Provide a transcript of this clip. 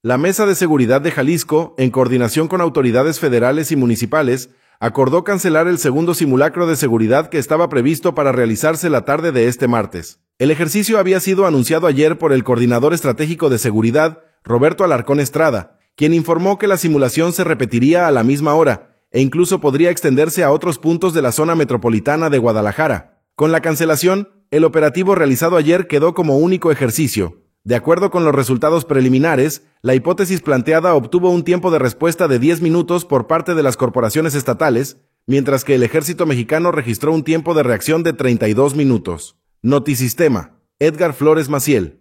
La Mesa de Seguridad de Jalisco, en coordinación con autoridades federales y municipales, acordó cancelar el segundo simulacro de seguridad que estaba previsto para realizarse la tarde de este martes. El ejercicio había sido anunciado ayer por el coordinador estratégico de seguridad, Roberto Alarcón Estrada, quien informó que la simulación se repetiría a la misma hora e incluso podría extenderse a otros puntos de la zona metropolitana de Guadalajara. Con la cancelación, el operativo realizado ayer quedó como único ejercicio. De acuerdo con los resultados preliminares, la hipótesis planteada obtuvo un tiempo de respuesta de 10 minutos por parte de las corporaciones estatales, mientras que el ejército mexicano registró un tiempo de reacción de 32 minutos. Notisistema, Edgar Flores Maciel.